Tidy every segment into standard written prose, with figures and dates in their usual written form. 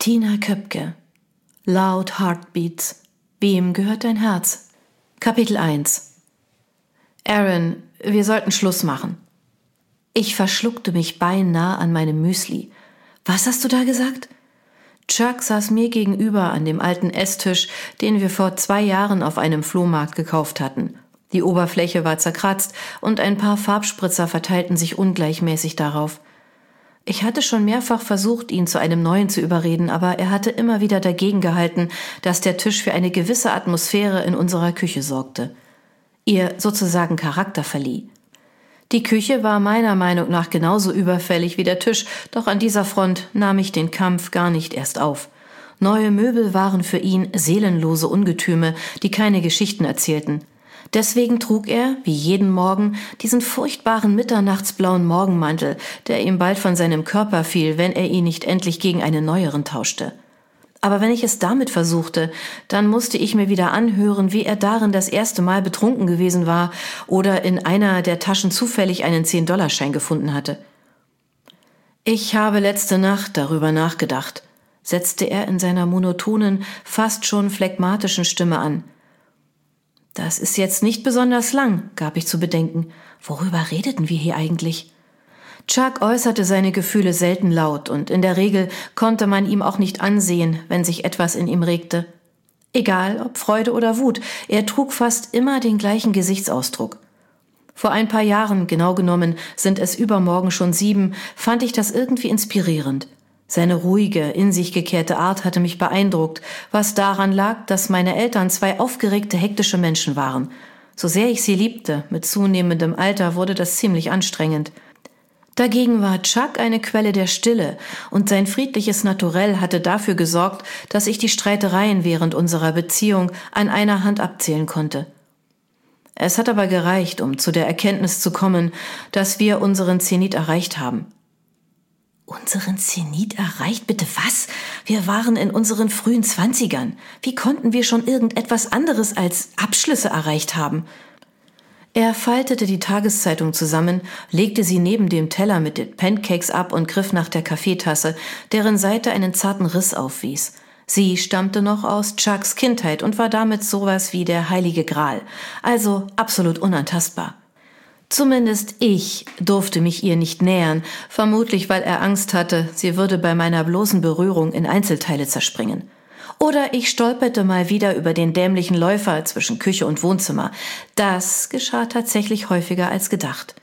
Tina Köpke. Loud Heartbeats. Wem gehört dein Herz? Kapitel 1. Aaron, wir sollten Schluss machen. Ich verschluckte mich beinahe an meinem Müsli. Was hast du da gesagt? Chuck saß mir gegenüber an dem alten Esstisch, den wir vor 2 Jahren auf einem Flohmarkt gekauft hatten. Die Oberfläche war zerkratzt und ein paar Farbspritzer verteilten sich ungleichmäßig darauf. Ich hatte schon mehrfach versucht, ihn zu einem neuen zu überreden, aber er hatte immer wieder dagegen gehalten, dass der Tisch für eine gewisse Atmosphäre in unserer Küche sorgte. Ihr sozusagen Charakter verlieh. Die Küche war meiner Meinung nach genauso überfällig wie der Tisch, doch an dieser Front nahm ich den Kampf gar nicht erst auf. Neue Möbel waren für ihn seelenlose Ungetüme, die keine Geschichten erzählten. Deswegen trug er, wie jeden Morgen, diesen furchtbaren mitternachtsblauen Morgenmantel, der ihm bald von seinem Körper fiel, wenn er ihn nicht endlich gegen einen neueren tauschte. Aber wenn ich es damit versuchte, dann musste ich mir wieder anhören, wie er darin das erste Mal betrunken gewesen war oder in einer der Taschen zufällig einen 10-Dollar-Schein gefunden hatte. Ich habe letzte Nacht darüber nachgedacht, setzte er in seiner monotonen, fast schon phlegmatischen Stimme an. Das ist jetzt nicht besonders lang, gab ich zu bedenken. Worüber redeten wir hier eigentlich? Chuck äußerte seine Gefühle selten laut und in der Regel konnte man ihm auch nicht ansehen, wenn sich etwas in ihm regte. Egal, ob Freude oder Wut, er trug fast immer den gleichen Gesichtsausdruck. Vor ein paar Jahren, genau genommen sind es übermorgen schon 7, fand ich das irgendwie inspirierend. Seine ruhige, in sich gekehrte Art hatte mich beeindruckt, was daran lag, dass meine Eltern 2 aufgeregte, hektische Menschen waren. So sehr ich sie liebte, mit zunehmendem Alter wurde das ziemlich anstrengend. Dagegen war Chuck eine Quelle der Stille und sein friedliches Naturell hatte dafür gesorgt, dass ich die Streitereien während unserer Beziehung an einer Hand abzählen konnte. Es hat aber gereicht, um zu der Erkenntnis zu kommen, dass wir unseren Zenit erreicht haben. Unseren Zenit erreicht? Bitte was? Wir waren in unseren frühen 20ern. Wie konnten wir schon irgendetwas anderes als Abschlüsse erreicht haben? Er faltete die Tageszeitung zusammen, legte sie neben dem Teller mit den Pancakes ab und griff nach der Kaffeetasse, deren Seite einen zarten Riss aufwies. Sie stammte noch aus Chucks Kindheit und war damit sowas wie der heilige Gral, also absolut unantastbar. Zumindest ich durfte mich ihr nicht nähern, vermutlich weil er Angst hatte, sie würde bei meiner bloßen Berührung in Einzelteile zerspringen. Oder ich stolperte mal wieder über den dämlichen Läufer zwischen Küche und Wohnzimmer. Das geschah tatsächlich häufiger als gedacht.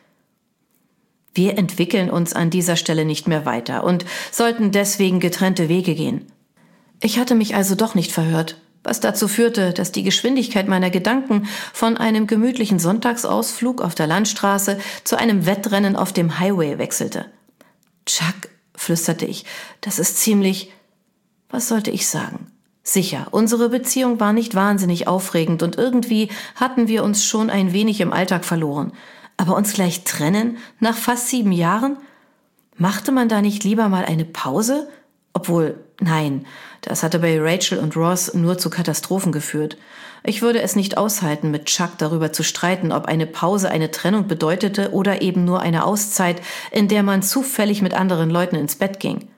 Wir entwickeln uns an dieser Stelle nicht mehr weiter und sollten deswegen getrennte Wege gehen. Ich hatte mich also doch nicht verhört, was dazu führte, dass die Geschwindigkeit meiner Gedanken von einem gemütlichen Sonntagsausflug auf der Landstraße zu einem Wettrennen auf dem Highway wechselte. Chuck, flüsterte ich, das ist ziemlich... Was sollte ich sagen? Sicher, unsere Beziehung war nicht wahnsinnig aufregend und irgendwie hatten wir uns schon ein wenig im Alltag verloren. Aber uns gleich trennen, nach fast 7 Jahren? Machte man da nicht lieber mal eine Pause? Obwohl, nein, das hatte bei Rachel und Ross nur zu Katastrophen geführt. Ich würde es nicht aushalten, mit Chuck darüber zu streiten, ob eine Pause eine Trennung bedeutete oder eben nur eine Auszeit, in der man zufällig mit anderen Leuten ins Bett ging.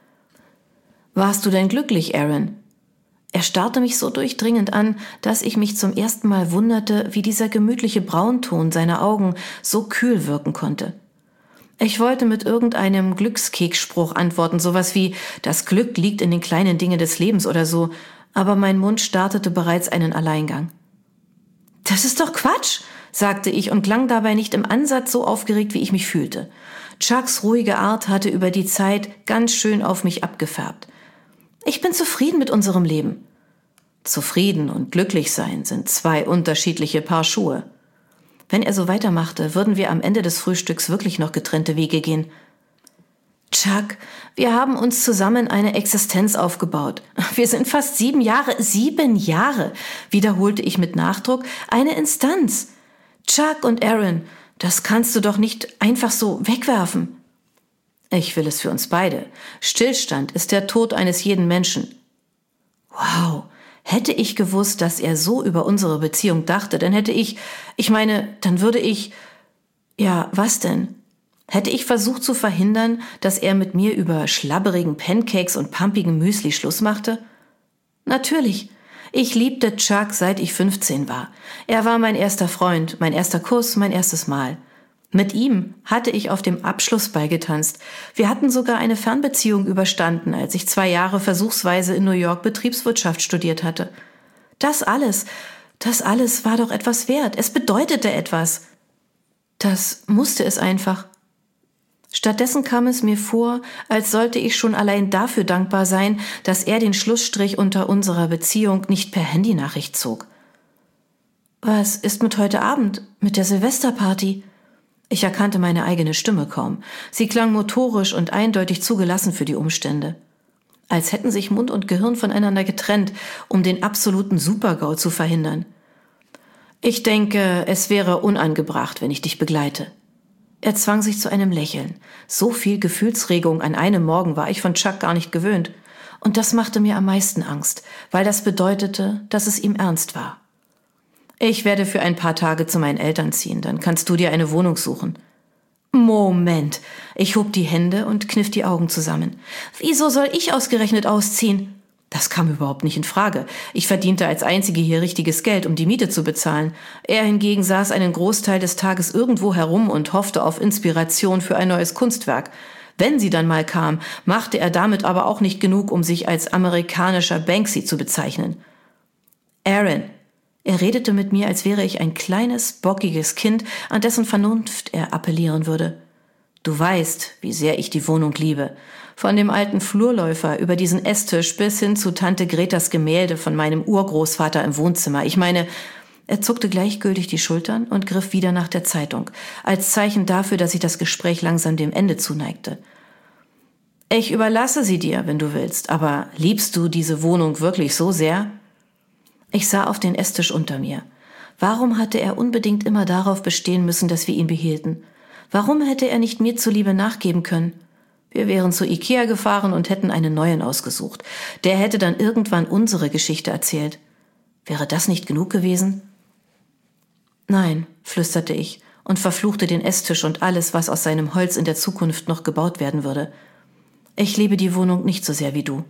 Warst du denn glücklich, Aaron? Er starrte mich so durchdringend an, dass ich mich zum ersten Mal wunderte, wie dieser gemütliche Braunton seiner Augen so kühl wirken konnte. Ich wollte mit irgendeinem Glückskeksspruch antworten, sowas wie »Das Glück liegt in den kleinen Dingen des Lebens« oder so, aber mein Mund startete bereits einen Alleingang. »Das ist doch Quatsch«, sagte ich und klang dabei nicht im Ansatz so aufgeregt, wie ich mich fühlte. Chucks ruhige Art hatte über die Zeit ganz schön auf mich abgefärbt. Ich bin zufrieden mit unserem Leben. Zufrieden und glücklich sein sind 2 unterschiedliche Paar Schuhe. Wenn er so weitermachte, würden wir am Ende des Frühstücks wirklich noch getrennte Wege gehen. Chuck, wir haben uns zusammen eine Existenz aufgebaut. Wir sind fast 7 Jahre, wiederholte ich mit Nachdruck, eine Instanz. Chuck und Aaron, das kannst du doch nicht einfach so wegwerfen. Ich will es für uns beide. Stillstand ist der Tod eines jeden Menschen. Wow, hätte ich gewusst, dass er so über unsere Beziehung dachte, dann würde ich... Ja, was denn? Hätte ich versucht zu verhindern, dass er mit mir über schlabberigen Pancakes und pumpigem Müsli Schluss machte? Natürlich. Ich liebte Chuck, seit ich 15 war. Er war mein erster Freund, mein erster Kuss, mein erstes Mal. Mit ihm hatte ich auf dem Abschlussball getanzt. Wir hatten sogar eine Fernbeziehung überstanden, als ich 2 Jahre versuchsweise in New York Betriebswirtschaft studiert hatte. Das alles war doch etwas wert. Es bedeutete etwas. Das musste es einfach. Stattdessen kam es mir vor, als sollte ich schon allein dafür dankbar sein, dass er den Schlussstrich unter unserer Beziehung nicht per Handynachricht zog. Was ist mit heute Abend, mit der Silvesterparty? Ich erkannte meine eigene Stimme kaum. Sie klang motorisch und eindeutig zugelassen für die Umstände. Als hätten sich Mund und Gehirn voneinander getrennt, um den absoluten Super-GAU zu verhindern. Ich denke, es wäre unangebracht, wenn ich dich begleite. Er zwang sich zu einem Lächeln. So viel Gefühlsregung an einem Morgen war ich von Chuck gar nicht gewöhnt. Und das machte mir am meisten Angst, weil das bedeutete, dass es ihm ernst war. Ich werde für ein paar Tage zu meinen Eltern ziehen, dann kannst du dir eine Wohnung suchen. Moment, ich hob die Hände und kniff die Augen zusammen. Wieso soll ich ausgerechnet ausziehen? Das kam überhaupt nicht in Frage. Ich verdiente als Einzige hier richtiges Geld, um die Miete zu bezahlen. Er hingegen saß einen Großteil des Tages irgendwo herum und hoffte auf Inspiration für ein neues Kunstwerk. Wenn sie dann mal kam, machte er damit aber auch nicht genug, um sich als amerikanischer Banksy zu bezeichnen. Aaron. Er redete mit mir, als wäre ich ein kleines, bockiges Kind, an dessen Vernunft er appellieren würde. Du weißt, wie sehr ich die Wohnung liebe. Von dem alten Flurläufer über diesen Esstisch bis hin zu Tante Gretas Gemälde von meinem Urgroßvater im Wohnzimmer. Ich meine, er zuckte gleichgültig die Schultern und griff wieder nach der Zeitung, als Zeichen dafür, dass sich das Gespräch langsam dem Ende zuneigte. Ich überlasse sie dir, wenn du willst, aber liebst du diese Wohnung wirklich so sehr? Ich sah auf den Esstisch unter mir. Warum hatte er unbedingt immer darauf bestehen müssen, dass wir ihn behielten? Warum hätte er nicht mir zuliebe nachgeben können? Wir wären zu Ikea gefahren und hätten einen neuen ausgesucht. Der hätte dann irgendwann unsere Geschichte erzählt. Wäre das nicht genug gewesen? Nein, flüsterte ich und verfluchte den Esstisch und alles, was aus seinem Holz in der Zukunft noch gebaut werden würde. Ich liebe die Wohnung nicht so sehr wie du.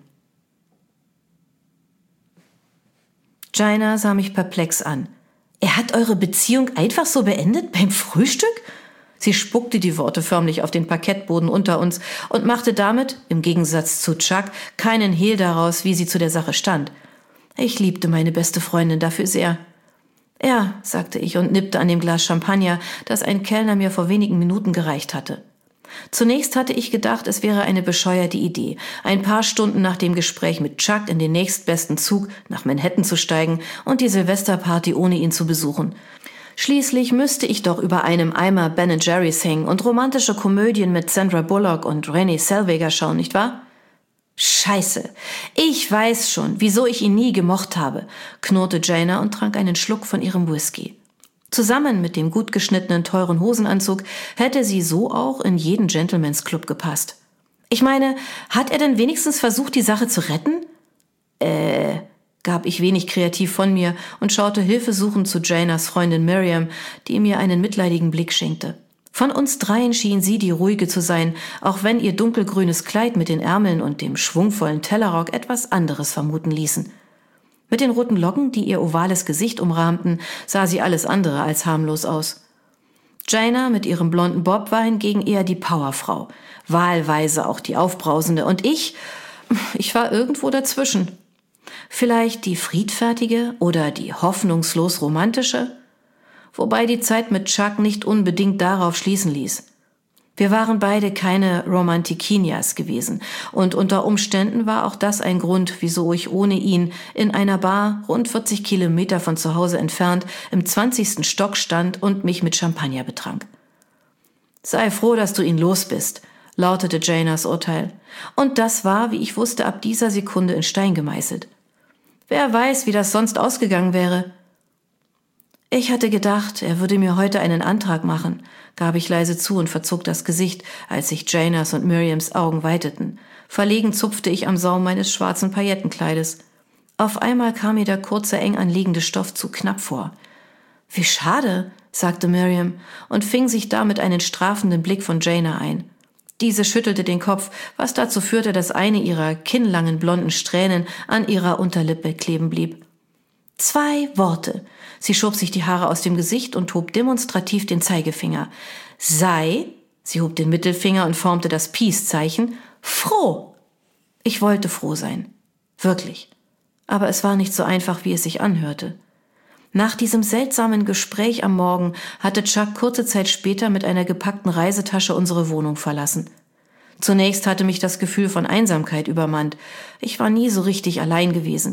Jaina sah mich perplex an. Er hat eure Beziehung einfach so beendet beim Frühstück? Sie spuckte die Worte förmlich auf den Parkettboden unter uns und machte damit, im Gegensatz zu Chuck, keinen Hehl daraus, wie sie zu der Sache stand. Ich liebte meine beste Freundin dafür sehr. Ja, sagte ich und nippte an dem Glas Champagner, das ein Kellner mir vor wenigen Minuten gereicht hatte. Zunächst hatte ich gedacht, es wäre eine bescheuerte Idee, ein paar Stunden nach dem Gespräch mit Chuck in den nächstbesten Zug nach Manhattan zu steigen und die Silvesterparty ohne ihn zu besuchen. Schließlich müsste ich doch über einem Eimer Ben & Jerry's hängen und romantische Komödien mit Sandra Bullock und Renée Zellweger schauen, nicht wahr? Scheiße, ich weiß schon, wieso ich ihn nie gemocht habe, knurrte Jaina und trank einen Schluck von ihrem Whisky. Zusammen mit dem gut geschnittenen, teuren Hosenanzug hätte sie so auch in jeden Gentleman's Club gepasst. Ich meine, hat er denn wenigstens versucht, die Sache zu retten? Gab ich wenig kreativ von mir und schaute hilfesuchend zu Jainas Freundin Miriam, die mir einen mitleidigen Blick schenkte. Von uns dreien schien sie die ruhige zu sein, auch wenn ihr dunkelgrünes Kleid mit den Ärmeln und dem schwungvollen Tellerrock etwas anderes vermuten ließen. Mit den roten Locken, die ihr ovales Gesicht umrahmten, sah sie alles andere als harmlos aus. Jaina mit ihrem blonden Bob war hingegen eher die Powerfrau, wahlweise auch die Aufbrausende, und ich war irgendwo dazwischen. Vielleicht die friedfertige oder die hoffnungslos romantische? Wobei die Zeit mit Chuck nicht unbedingt darauf schließen ließ. Wir waren beide keine Romantikinias gewesen und unter Umständen war auch das ein Grund, wieso ich ohne ihn in einer Bar rund 40 Kilometer von zu Hause entfernt im 20. Stock stand und mich mit Champagner betrank. Sei froh, dass du ihn los bist, lautete Jainas Urteil. Und das war, wie ich wusste, ab dieser Sekunde in Stein gemeißelt. Wer weiß, wie das sonst ausgegangen wäre. Ich hatte gedacht, er würde mir heute einen Antrag machen, gab ich leise zu und verzog das Gesicht, als sich Jainas und Miriams Augen weiteten. Verlegen zupfte ich am Saum meines schwarzen Paillettenkleides. Auf einmal kam mir der kurze, eng anliegende Stoff zu knapp vor. Wie schade, sagte Miriam und fing sich damit einen strafenden Blick von Jaina ein. Diese schüttelte den Kopf, was dazu führte, dass eine ihrer kinnlangen blonden Strähnen an ihrer Unterlippe kleben blieb. 2 Worte. Sie schob sich die Haare aus dem Gesicht und hob demonstrativ den Zeigefinger. Sei, sie hob den Mittelfinger und formte das Peace-Zeichen, froh. Ich wollte froh sein. Wirklich. Aber es war nicht so einfach, wie es sich anhörte. Nach diesem seltsamen Gespräch am Morgen hatte Chuck kurze Zeit später mit einer gepackten Reisetasche unsere Wohnung verlassen. Zunächst hatte mich das Gefühl von Einsamkeit übermannt. Ich war nie so richtig allein gewesen.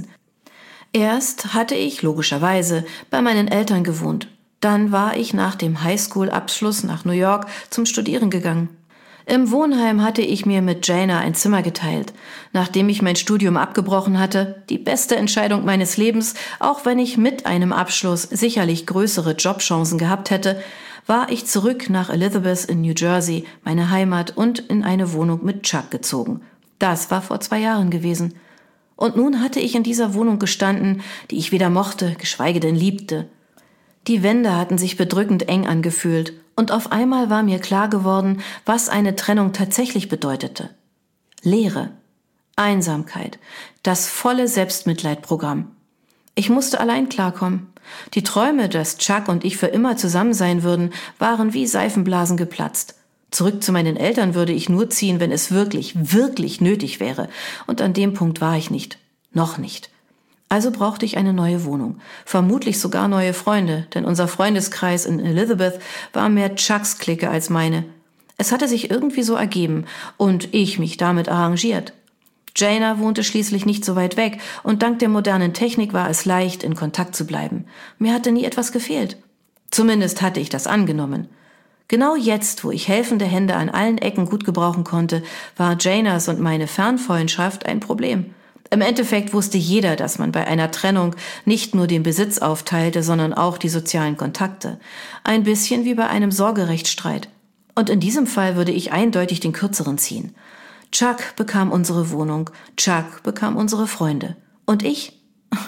Erst hatte ich, logischerweise, bei meinen Eltern gewohnt. Dann war ich nach dem Highschool-Abschluss nach New York zum Studieren gegangen. Im Wohnheim hatte ich mir mit Jaina ein Zimmer geteilt. Nachdem ich mein Studium abgebrochen hatte, die beste Entscheidung meines Lebens, auch wenn ich mit einem Abschluss sicherlich größere Jobchancen gehabt hätte, war ich zurück nach Elizabeth in New Jersey, meine Heimat, und in eine Wohnung mit Chuck gezogen. Das war vor 2 Jahren gewesen. Und nun hatte ich in dieser Wohnung gestanden, die ich weder mochte, geschweige denn liebte. Die Wände hatten sich bedrückend eng angefühlt, und auf einmal war mir klar geworden, was eine Trennung tatsächlich bedeutete. Leere, Einsamkeit, das volle Selbstmitleidprogramm. Ich musste allein klarkommen. Die Träume, dass Chuck und ich für immer zusammen sein würden, waren wie Seifenblasen geplatzt. Zurück zu meinen Eltern würde ich nur ziehen, wenn es wirklich, wirklich nötig wäre. Und an dem Punkt war ich nicht. Noch nicht. Also brauchte ich eine neue Wohnung. Vermutlich sogar neue Freunde, denn unser Freundeskreis in Elizabeth war mehr Chucks Clique als meine. Es hatte sich irgendwie so ergeben und ich mich damit arrangiert. Jaina wohnte schließlich nicht so weit weg und dank der modernen Technik war es leicht, in Kontakt zu bleiben. Mir hatte nie etwas gefehlt. Zumindest hatte ich das angenommen. Genau jetzt, wo ich helfende Hände an allen Ecken gut gebrauchen konnte, war Jainas und meine Fernfreundschaft ein Problem. Im Endeffekt wusste jeder, dass man bei einer Trennung nicht nur den Besitz aufteilte, sondern auch die sozialen Kontakte. Ein bisschen wie bei einem Sorgerechtsstreit. Und in diesem Fall würde ich eindeutig den Kürzeren ziehen. Chuck bekam unsere Wohnung, Chuck bekam unsere Freunde. Und ich?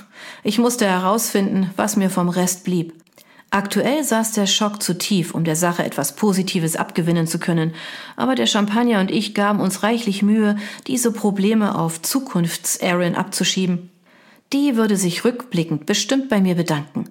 Ich musste herausfinden, was mir vom Rest blieb. Aktuell saß der Schock zu tief, um der Sache etwas Positives abgewinnen zu können, aber der Champagner und ich gaben uns reichlich Mühe, diese Probleme auf Zukunfts-Erin abzuschieben. Die würde sich rückblickend bestimmt bei mir bedanken.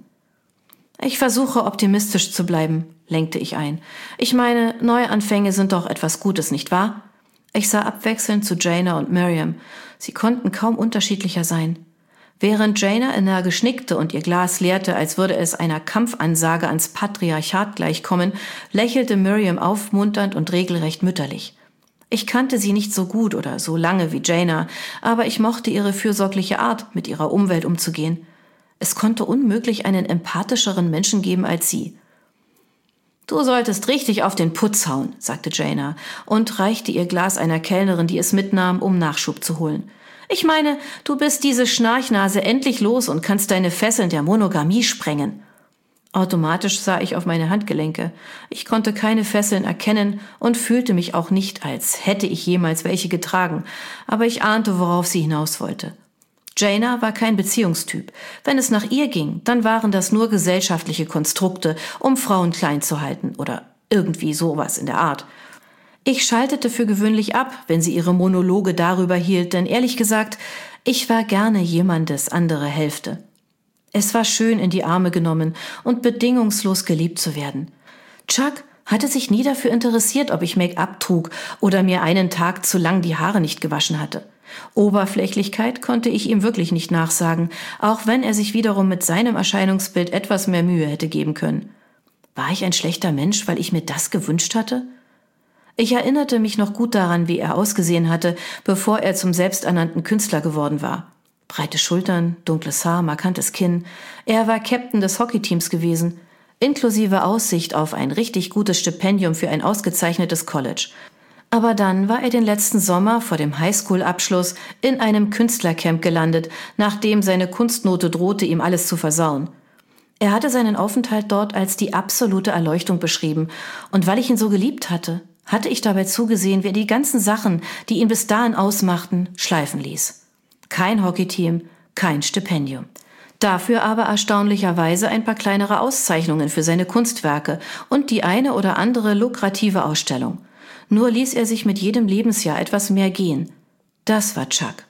Ich versuche optimistisch zu bleiben, lenkte ich ein. Ich meine, Neuanfänge sind doch etwas Gutes, nicht wahr? Ich sah abwechselnd zu Jaina und Miriam. Sie konnten kaum unterschiedlicher sein. Während Jaina energisch nickte und ihr Glas leerte, als würde es einer Kampfansage ans Patriarchat gleichkommen, lächelte Miriam aufmunternd und regelrecht mütterlich. Ich kannte sie nicht so gut oder so lange wie Jaina, aber ich mochte ihre fürsorgliche Art, mit ihrer Umwelt umzugehen. Es konnte unmöglich einen empathischeren Menschen geben als sie. »Du solltest richtig auf den Putz hauen«, sagte Jaina und reichte ihr Glas einer Kellnerin, die es mitnahm, um Nachschub zu holen. »Ich meine, du bist diese Schnarchnase endlich los und kannst deine Fesseln der Monogamie sprengen.« Automatisch sah ich auf meine Handgelenke. Ich konnte keine Fesseln erkennen und fühlte mich auch nicht, als hätte ich jemals welche getragen, aber ich ahnte, worauf sie hinaus wollte. Jaina war kein Beziehungstyp. Wenn es nach ihr ging, dann waren das nur gesellschaftliche Konstrukte, um Frauen klein zu halten oder irgendwie sowas in der Art. Ich schaltete für gewöhnlich ab, wenn sie ihre Monologe darüber hielt, denn ehrlich gesagt, ich war gerne jemandes andere Hälfte. Es war schön, in die Arme genommen und bedingungslos geliebt zu werden. Chuck hatte sich nie dafür interessiert, ob ich Make-up trug oder mir einen Tag zu lang die Haare nicht gewaschen hatte. Oberflächlichkeit konnte ich ihm wirklich nicht nachsagen, auch wenn er sich wiederum mit seinem Erscheinungsbild etwas mehr Mühe hätte geben können. War ich ein schlechter Mensch, weil ich mir das gewünscht hatte? Ich erinnerte mich noch gut daran, wie er ausgesehen hatte, bevor er zum selbsternannten Künstler geworden war. Breite Schultern, dunkles Haar, markantes Kinn. Er war Captain des Hockeyteams gewesen, inklusive Aussicht auf ein richtig gutes Stipendium für ein ausgezeichnetes College. Aber dann war er den letzten Sommer vor dem Highschool-Abschluss in einem Künstlercamp gelandet, nachdem seine Kunstnote drohte, ihm alles zu versauen. Er hatte seinen Aufenthalt dort als die absolute Erleuchtung beschrieben, und weil ich ihn so geliebt hatte ich dabei zugesehen, wie er die ganzen Sachen, die ihn bis dahin ausmachten, schleifen ließ. Kein Hockeyteam, kein Stipendium. Dafür aber erstaunlicherweise ein paar kleinere Auszeichnungen für seine Kunstwerke und die eine oder andere lukrative Ausstellung. Nur ließ er sich mit jedem Lebensjahr etwas mehr gehen. Das war Chuck.